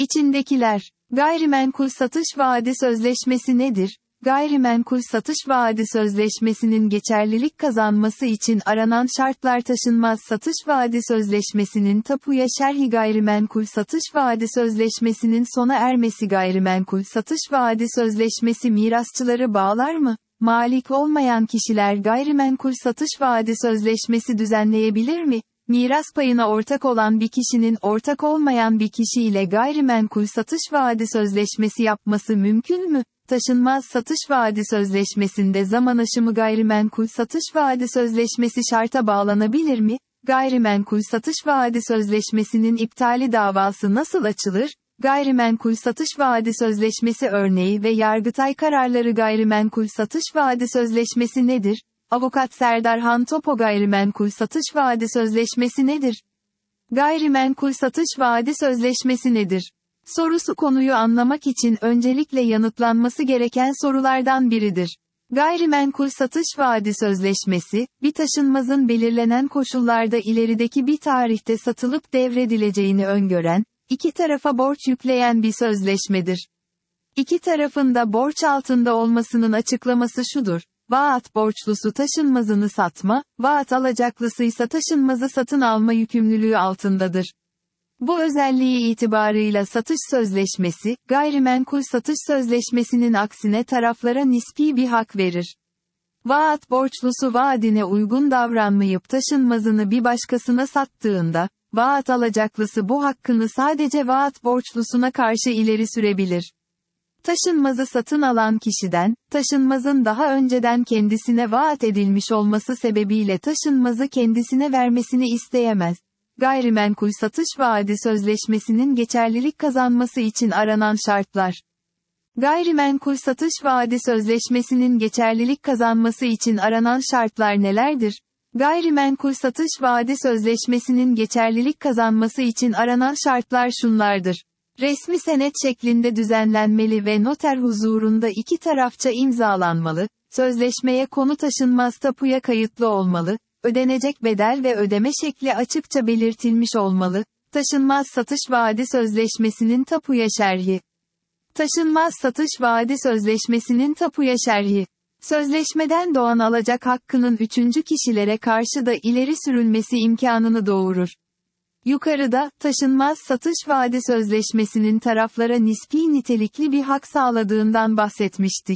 İçindekiler. Gayrimenkul satış vaadi sözleşmesi nedir? Gayrimenkul satış vaadi sözleşmesinin geçerlilik kazanması için aranan şartlar taşınmaz satış vaadi sözleşmesinin tapuya şerhi gayrimenkul satış vaadi sözleşmesinin sona ermesi gayrimenkul satış vaadi sözleşmesi mirasçıları bağlar mı? Malik olmayan kişiler gayrimenkul satış vaadi sözleşmesi düzenleyebilir mi? Miras payına ortak olan bir kişinin ortak olmayan bir kişiyle gayrimenkul satış vaadi sözleşmesi yapması mümkün mü? Taşınmaz satış vaadi sözleşmesinde zaman aşımı gayrimenkul satış vaadi sözleşmesi şarta bağlanabilir mi? Gayrimenkul satış vaadi sözleşmesinin iptali davası nasıl açılır? Gayrimenkul satış vaadi sözleşmesi örneği ve Yargıtay kararları gayrimenkul satış vaadi sözleşmesi nedir? Avukat Serdar Hantopo gayrimenkul satış vaadi sözleşmesi nedir? Gayrimenkul satış vaadi sözleşmesi nedir? Sorusu konuyu anlamak için öncelikle yanıtlanması gereken sorulardan biridir. Gayrimenkul satış vaadi sözleşmesi, bir taşınmazın belirlenen koşullarda ilerideki bir tarihte satılıp devredileceğini öngören, iki tarafa borç yükleyen bir sözleşmedir. İki tarafın da borç altında olmasının açıklaması şudur: vaat borçlusu taşınmazını satma, vaat alacaklısıysa taşınmazı satın alma yükümlülüğü altındadır. Bu özelliği itibarıyla satış sözleşmesi, gayrimenkul satış sözleşmesinin aksine taraflara nispi bir hak verir. Vaat borçlusu vaadine uygun davranmayıp taşınmazını bir başkasına sattığında, vaat alacaklısı bu hakkını sadece vaat borçlusuna karşı ileri sürebilir. Taşınmazı satın alan kişiden, taşınmazın daha önceden kendisine vaat edilmiş olması sebebiyle taşınmazı kendisine vermesini isteyemez. Gayrimenkul satış vaadi sözleşmesinin geçerlilik kazanması için aranan şartlar. Gayrimenkul satış vaadi sözleşmesinin geçerlilik kazanması için aranan şartlar nelerdir? Gayrimenkul satış vaadi sözleşmesinin geçerlilik kazanması için aranan şartlar şunlardır: resmi senet şeklinde düzenlenmeli ve noter huzurunda iki tarafça imzalanmalı, sözleşmeye konu taşınmaz tapuya kayıtlı olmalı, ödenecek bedel ve ödeme şekli açıkça belirtilmiş olmalı. Taşınmaz satış vaadi sözleşmesinin tapuya şerhi. Taşınmaz satış vaadi sözleşmesinin tapuya şerhi. Sözleşmeden doğan alacak hakkının üçüncü kişilere karşı da ileri sürülmesi imkanını doğurur. Yukarıda, taşınmaz satış vaadi sözleşmesinin taraflara nispi nitelikli bir hak sağladığından bahsetmiştik.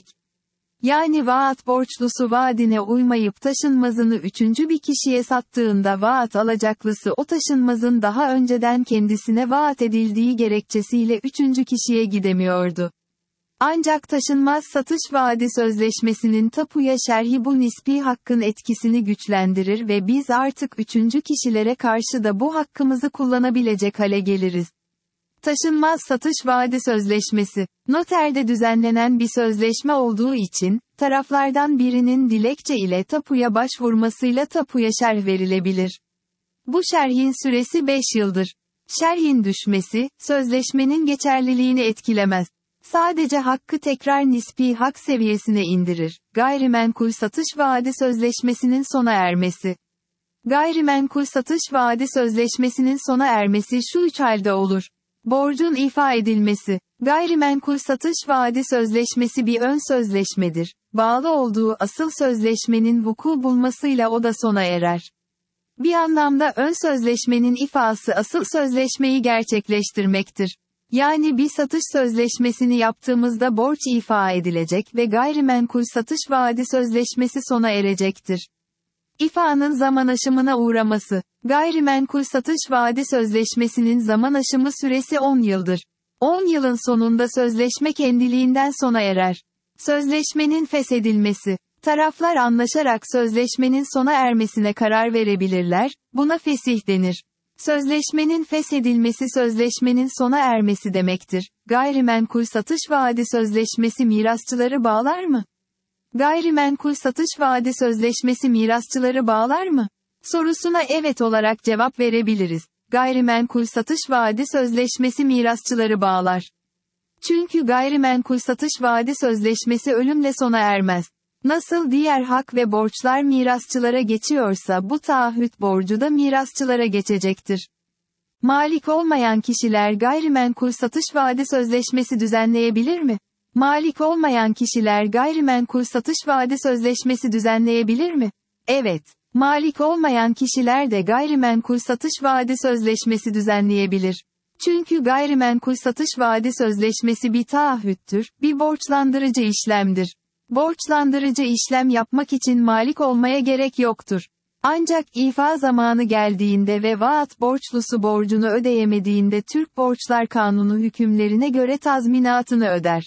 Yani vaat borçlusu vaadine uymayıp taşınmazını üçüncü bir kişiye sattığında vaat alacaklısı o taşınmazın daha önceden kendisine vaat edildiği gerekçesiyle üçüncü kişiye gidemiyordu. Ancak taşınmaz satış vaadi sözleşmesinin tapuya şerhi bu nispi hakkın etkisini güçlendirir ve biz artık üçüncü kişilere karşı da bu hakkımızı kullanabilecek hale geliriz. Taşınmaz satış vaadi sözleşmesi, noterde düzenlenen bir sözleşme olduğu için, taraflardan birinin dilekçe ile tapuya başvurmasıyla tapuya şerh verilebilir. Bu şerhin süresi 5 yıldır. Şerhin düşmesi, sözleşmenin geçerliliğini etkilemez. Sadece hakkı tekrar nispi hak seviyesine indirir. Gayrimenkul satış vaadi sözleşmesinin sona ermesi. Gayrimenkul satış vaadi sözleşmesinin sona ermesi şu üç halde olur: borcun ifa edilmesi. Gayrimenkul satış vaadi sözleşmesi bir ön sözleşmedir. Bağlı olduğu asıl sözleşmenin vuku bulmasıyla o da sona erer. Bir anlamda ön sözleşmenin ifası asıl sözleşmeyi gerçekleştirmektir. Yani bir satış sözleşmesini yaptığımızda borç ifa edilecek ve gayrimenkul satış vaadi sözleşmesi sona erecektir. İfanın zaman aşımına uğraması. Gayrimenkul satış vaadi sözleşmesinin zaman aşımı süresi 10 yıldır. 10 yılın sonunda sözleşme kendiliğinden sona erer. Sözleşmenin feshedilmesi. Taraflar anlaşarak sözleşmenin sona ermesine karar verebilirler, buna fesih denir. Sözleşmenin feshedilmesi sözleşmenin sona ermesi demektir. Gayrimenkul satış vaadi sözleşmesi mirasçıları bağlar mı? Gayrimenkul satış vaadi sözleşmesi mirasçıları bağlar mı? Sorusuna evet olarak cevap verebiliriz. Gayrimenkul satış vaadi sözleşmesi mirasçıları bağlar. Çünkü gayrimenkul satış vaadi sözleşmesi ölümle sona ermez. Nasıl diğer hak ve borçlar mirasçılara geçiyorsa bu taahhüt borcu da mirasçılara geçecektir. Malik olmayan kişiler gayrimenkul satış vade sözleşmesi düzenleyebilir mi? Malik olmayan kişiler gayrimenkul satış vade sözleşmesi düzenleyebilir mi? Evet. Malik olmayan kişiler de gayrimenkul satış vade sözleşmesi düzenleyebilir. Çünkü gayrimenkul satış vade sözleşmesi bir taahhüttür, bir borçlandırıcı işlemdir. Borçlandırıcı işlem yapmak için malik olmaya gerek yoktur. Ancak ifa zamanı geldiğinde ve vaat borçlusu borcunu ödeyemediğinde Türk Borçlar Kanunu hükümlerine göre tazminatını öder.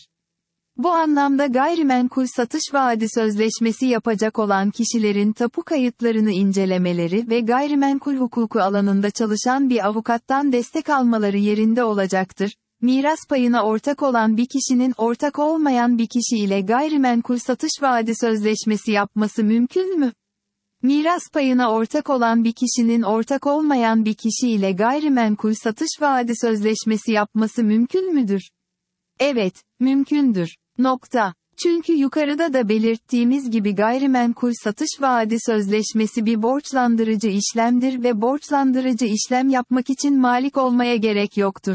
Bu anlamda gayrimenkul satış vaadi sözleşmesi yapacak olan kişilerin tapu kayıtlarını incelemeleri ve gayrimenkul hukuku alanında çalışan bir avukattan destek almaları yerinde olacaktır. Miras payına ortak olan bir kişinin ortak olmayan bir kişi ile gayrimenkul satış vaadi sözleşmesi yapması mümkün mü? Miras payına ortak olan bir kişinin ortak olmayan bir kişi ile gayrimenkul satış vaadi sözleşmesi yapması mümkün müdür? Evet, mümkündür. Çünkü yukarıda da belirttiğimiz gibi gayrimenkul satış vaadi sözleşmesi bir borçlandırıcı işlemdir ve borçlandırıcı işlem yapmak için malik olmaya gerek yoktur.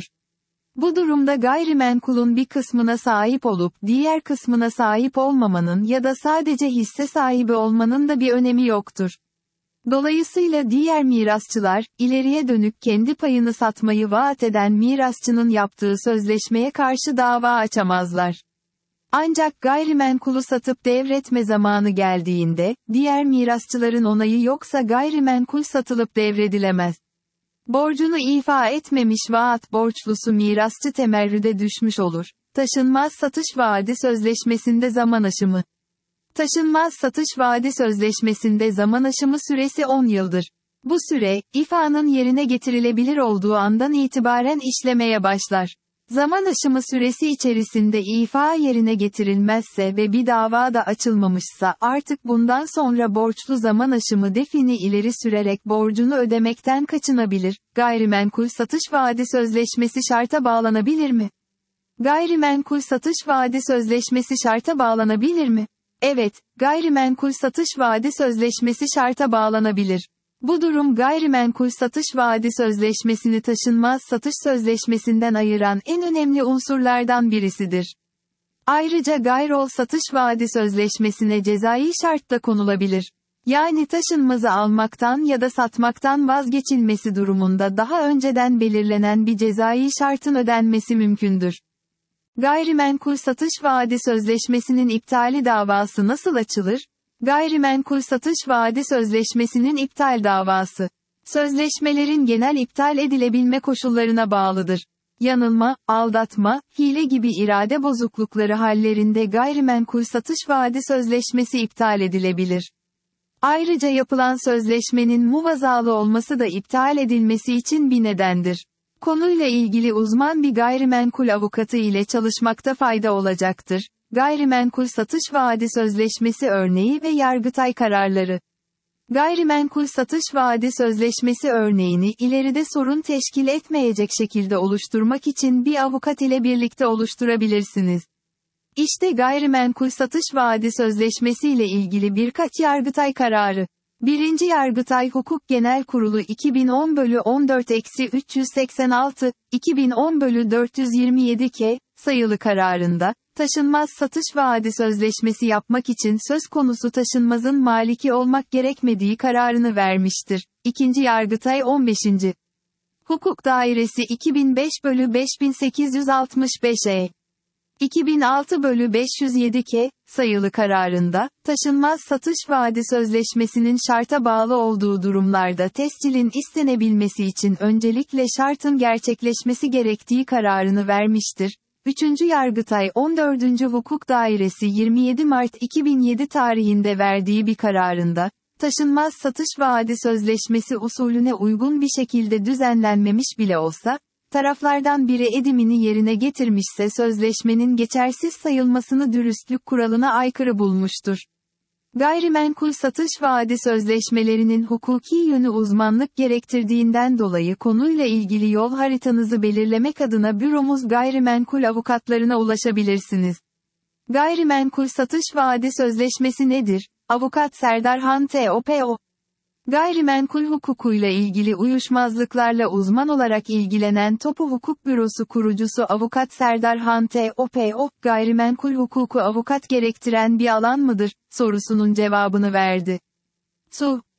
Bu durumda gayrimenkulun bir kısmına sahip olup diğer kısmına sahip olmamanın ya da sadece hisse sahibi olmanın da bir önemi yoktur. Dolayısıyla diğer mirasçılar, ileriye dönük kendi payını satmayı vaat eden mirasçının yaptığı sözleşmeye karşı dava açamazlar. Ancak gayrimenkulu satıp devretme zamanı geldiğinde, diğer mirasçıların onayı yoksa gayrimenkul satılıp devredilemez. Borcunu ifa etmemiş vaat borçlusu mirasçı temerrüde düşmüş olur. Taşınmaz satış vaadi sözleşmesinde zaman aşımı. Taşınmaz satış vaadi sözleşmesinde zaman aşımı süresi 10 yıldır. Bu süre, ifanın yerine getirilebilir olduğu andan itibaren işlemeye başlar. Zaman aşımı süresi içerisinde ifa yerine getirilmezse ve bir dava da açılmamışsa artık bundan sonra borçlu zaman aşımı defini ileri sürerek borcunu ödemekten kaçınabilir. Gayrimenkul satış vaadi sözleşmesi şarta bağlanabilir mi? Gayrimenkul satış vaadi sözleşmesi şarta bağlanabilir mi? Evet, gayrimenkul satış vaadi sözleşmesi şarta bağlanabilir. Bu durum gayrimenkul satış vaadi sözleşmesini taşınmaz satış sözleşmesinden ayıran en önemli unsurlardan birisidir. Ayrıca gayrol satış vaadi sözleşmesine cezai şart da konulabilir. Yani taşınmazı almaktan ya da satmaktan vazgeçilmesi durumunda daha önceden belirlenen bir cezai şartın ödenmesi mümkündür. Gayrimenkul satış vaadi sözleşmesinin iptali davası nasıl açılır? Gayrimenkul satış vaadi sözleşmesinin iptal davası. Sözleşmelerin genel iptal edilebilme koşullarına bağlıdır. Yanılma, aldatma, hile gibi irade bozuklukları hallerinde gayrimenkul satış vaadi sözleşmesi iptal edilebilir. Ayrıca yapılan sözleşmenin muvazalı olması da iptal edilmesi için bir nedendir. Konuyla ilgili uzman bir gayrimenkul avukatı ile çalışmakta fayda olacaktır. Gayrimenkul satış vaadi sözleşmesi örneği ve Yargıtay kararları. Gayrimenkul satış vaadi sözleşmesi örneğini ileride sorun teşkil etmeyecek şekilde oluşturmak için bir avukat ile birlikte oluşturabilirsiniz. İşte gayrimenkul satış vaadi sözleşmesi ile ilgili birkaç Yargıtay kararı. 1. Yargıtay Hukuk Genel Kurulu 2010/14-386, 2010/427 sayılı kararında, taşınmaz satış vaadi sözleşmesi yapmak için söz konusu taşınmazın maliki olmak gerekmediği kararını vermiştir. 2. Yargıtay 15. Hukuk Dairesi 2005/5865 2006/507 sayılı kararında, taşınmaz satış vaadi sözleşmesinin şarta bağlı olduğu durumlarda tescilin istenebilmesi için öncelikle şartın gerçekleşmesi gerektiği kararını vermiştir. 3. Yargıtay 14. Hukuk Dairesi 27 Mart 2007 tarihinde verdiği bir kararında, taşınmaz satış vaadi sözleşmesi usulüne uygun bir şekilde düzenlenmemiş bile olsa, taraflardan biri edimini yerine getirmişse sözleşmenin geçersiz sayılmasını dürüstlük kuralına aykırı bulmuştur. Gayrimenkul satış vaadi sözleşmelerinin hukuki yönü uzmanlık gerektirdiğinden dolayı konuyla ilgili yol haritanızı belirlemek adına büromuz gayrimenkul avukatlarına ulaşabilirsiniz. Gayrimenkul satış vaadi sözleşmesi nedir? Avukat Serdar Han TOPO Gayrimenkul hukukuyla ilgili uyuşmazlıklarla uzman olarak ilgilenen Topu Hukuk Bürosu kurucusu Avukat Serdar Han T.O.P.O, gayrimenkul hukuku avukat gerektiren bir alan mıdır, sorusunun cevabını verdi.